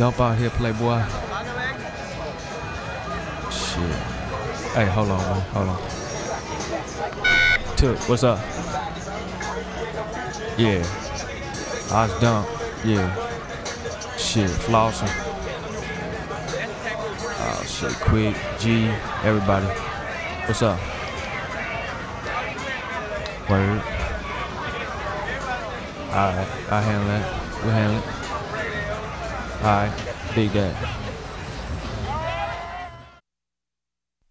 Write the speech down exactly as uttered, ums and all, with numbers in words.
dump out here, playboy. Shit. Hey, hold on, man. Hold on. Took, what's up? Yeah. I was dump. Yeah. Shit, flossing. Oh, shit, quick. G, everybody. What's up? Word. Alright, I handle that. We'll handle it. Alright, dig that.